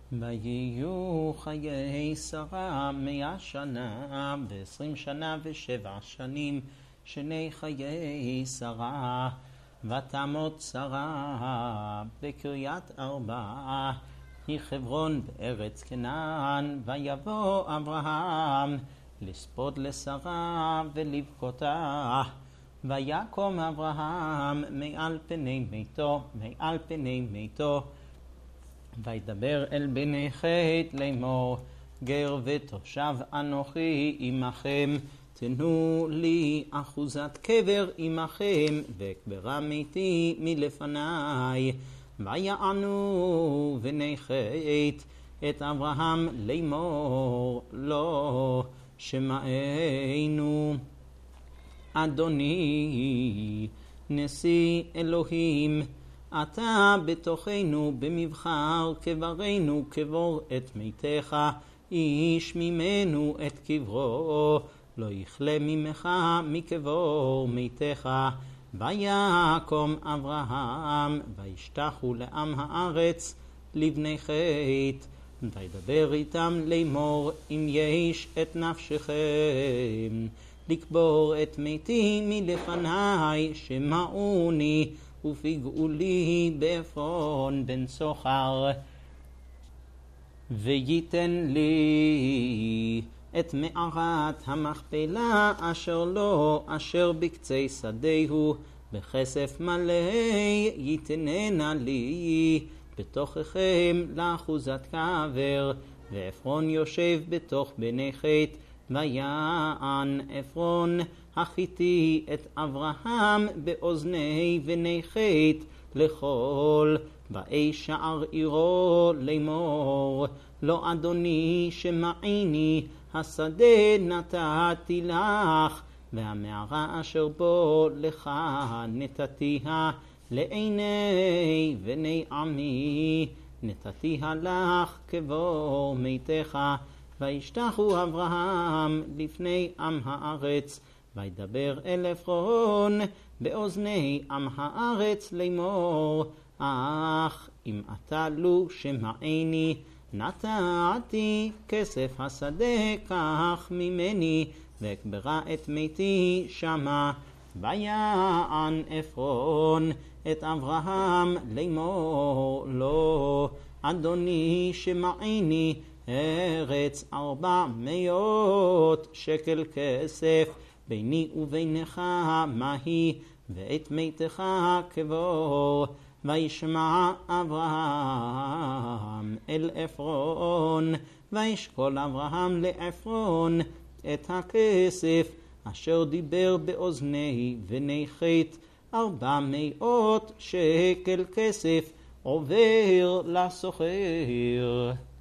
ויהיו חיי שרה 100 שנה ו20 שנה ו7 שנים, שני חיי שרה. ותמות שרה בקריית ארבע, היא חברון בארץ כנען. ויבוא אברהם לספוד לשרה ולבכותה. ויקום אברהם מעל פני ביתו, וידבר אל בני חית לאמור, גר ותושב אנוכי עמכם, תנו לי אחוזת קבר עמכם, ואקברה מתי מלפניי. ויענו בני חית את אברהם לאמור, לא שמענו אדוני נשיא אלוהים, אתה בתוכנו במבחר, קברנו קבור את מתך, איש ממנו את קברו, לא יכלה ממך מקבור מתך. ויקום אברהם וישתחו לעם הארץ לבני חית, וידבר איתם לאמור, אם יש את נפשכם לקבור את מתי מלפניי, שמעוני ופגעו לי בעפרון בן סוחר, וייתן לי את מערת המכפלה אשר לו, אשר בקצה שדהו, בכסף מלא ייתננה לי בתוככם לאחוזת קבר. ועפרון יושב בתוך בני חית. ויען עפרון החיתי את אברהם באוזני בני חית לכל באי שער עירו לאמור, לא אדוני שמעיני, השדה נתתי לך, והמערה אשר בו לך נתתיה לעיני בני עמי, נתתיה לך קבור מתך. וישתחו אברהם לפני עם הארץ, וידבר אל עפרון באוזני עם הארץ לאמור, אך אם אתה לו שמעני, נתתי כסף השדה קח ממני, ואקברה את מתי שמה. ויען עפרון את אברהם לאמור, לא אדוני שמעני, ארץ 400 שקל כסף ביני ובינך מהי, ואת מתך קבור. וישמע אברהם אל עפרון, וישקול אברהם לעפרון את הכסף אשר דיבר באוזני בני חית, 400 שקל כסף עובר לסוחר.